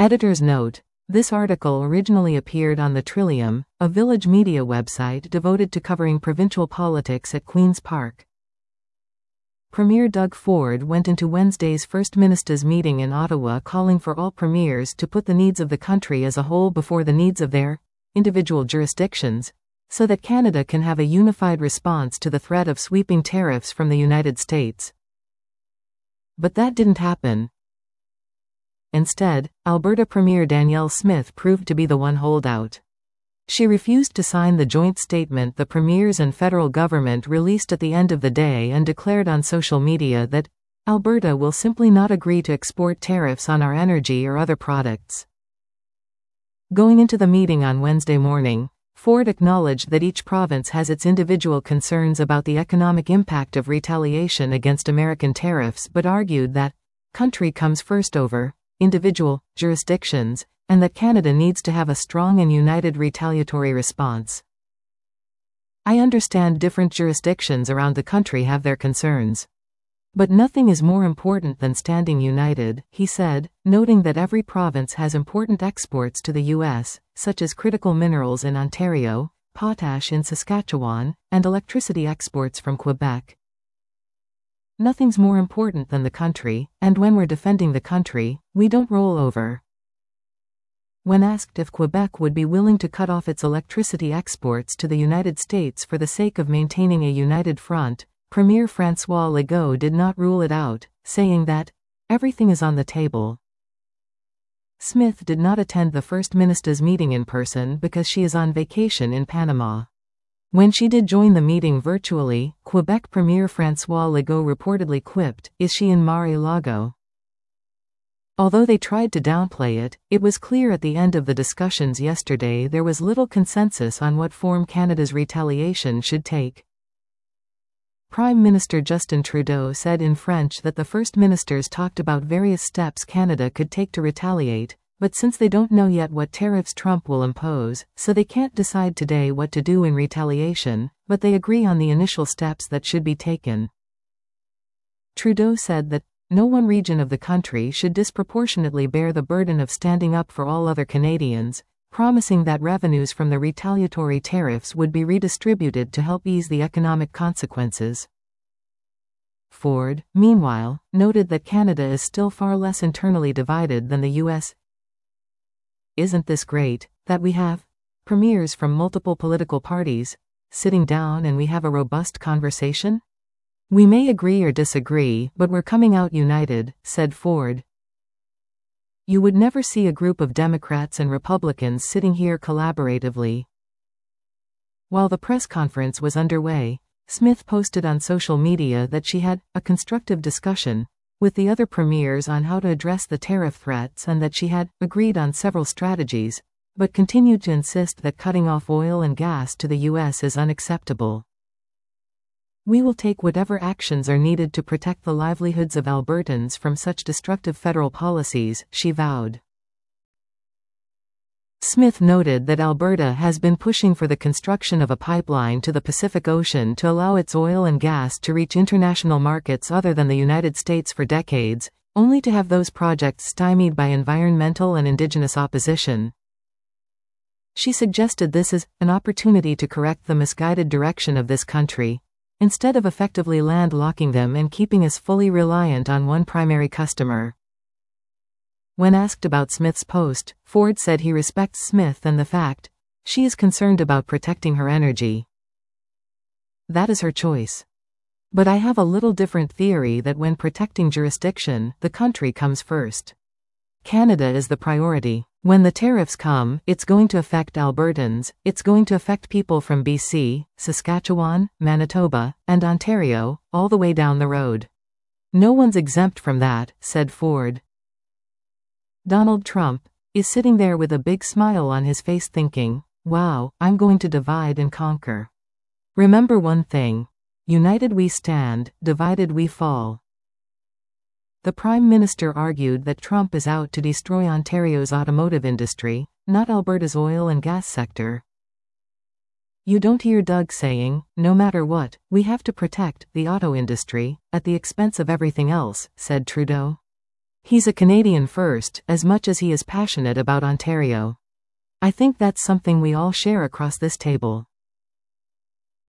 Editor's note: this article originally appeared on the Trillium, a Village media website devoted to covering provincial politics at Queen's Park. Premier Doug Ford went into Wednesday's First Ministers' meeting in Ottawa calling for all premiers to put the needs of the country as a whole before the needs of their individual jurisdictions, so that Canada can have a unified response to the threat of sweeping tariffs from the United States. But that didn't happen. Instead, Alberta Premier Danielle Smith proved to be the one holdout. She refused to sign the joint statement the premiers and federal government released at the end of the day and declared on social media that Alberta will simply not agree to export tariffs on our energy or other products. Going into the meeting on Wednesday morning, Ford acknowledged that each province has its individual concerns about the economic impact of retaliation against American tariffs, but argued that country comes first over individual jurisdictions, and that Canada needs to have a strong and united retaliatory response. I understand different jurisdictions around the country have their concerns. But nothing is more important than standing united, he said, noting that every province has important exports to the U.S., such as critical minerals in Ontario, potash in Saskatchewan, and electricity exports from Quebec. Nothing's more important than the country, and when we're defending the country, we don't roll over. When asked if Quebec would be willing to cut off its electricity exports to the United States for the sake of maintaining a united front, Premier François Legault did not rule it out, saying that everything is on the table. Smith did not attend the First Ministers' meeting in person because she is on vacation in Panama. When she did join the meeting virtually, Quebec Premier François Legault reportedly quipped, "Is she in Mar-a-Lago?" Although they tried to downplay it, it was clear at the end of the discussions yesterday there was little consensus on what form Canada's retaliation should take. Prime Minister Justin Trudeau said in French that the First Ministers talked about various steps Canada could take to retaliate, but since they don't know yet what tariffs Trump will impose, so they can't decide today what to do in retaliation, but they agree on the initial steps that should be taken. Trudeau said that no one region of the country should disproportionately bear the burden of standing up for all other Canadians, promising that revenues from the retaliatory tariffs would be redistributed to help ease the economic consequences. Ford, meanwhile, noted that Canada is still far less internally divided than the U.S. Isn't this great, that we have premiers from multiple political parties sitting down and we have a robust conversation? We may agree or disagree, but we're coming out united, said Ford. You would never see a group of Democrats and Republicans sitting here collaboratively. While the press conference was underway, Smith posted on social media that she had a constructive discussion with the other premiers on how to address the tariff threats and that she had agreed on several strategies, but continued to insist that cutting off oil and gas to the U.S. is unacceptable. We will take whatever actions are needed to protect the livelihoods of Albertans from such destructive federal policies, she vowed. Smith noted that Alberta has been pushing for the construction of a pipeline to the Pacific Ocean to allow its oil and gas to reach international markets other than the United States for decades, only to have those projects stymied by environmental and Indigenous opposition. She suggested this is an opportunity to correct the misguided direction of this country, instead of effectively landlocking them and keeping us fully reliant on one primary customer. When asked about Smith's post, Ford said he respects Smith and the fact she is concerned about protecting her energy. That is her choice. But I have a little different theory that when protecting jurisdiction, the country comes first. Canada is the priority. When the tariffs come, it's going to affect Albertans, it's going to affect people from BC, Saskatchewan, Manitoba, and Ontario, all the way down the road. No one's exempt from that, said Ford. Donald Trump is sitting there with a big smile on his face thinking, wow, I'm going to divide and conquer. Remember one thing. United we stand, divided we fall. The Prime Minister argued that Trump is out to destroy Ontario's automotive industry, not Alberta's oil and gas sector. You don't hear Doug saying, no matter what, we have to protect the auto industry, at the expense of everything else, said Trudeau. He's a Canadian first, as much as he is passionate about Ontario. I think that's something we all share across this table.